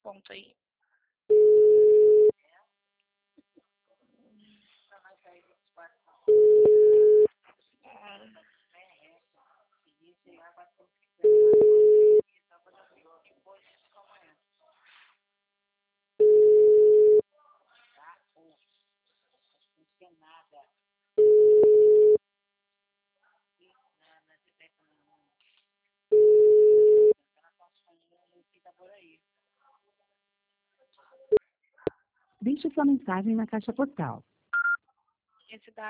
conta aí. Deixe sua mensagem na caixa postal. Esse da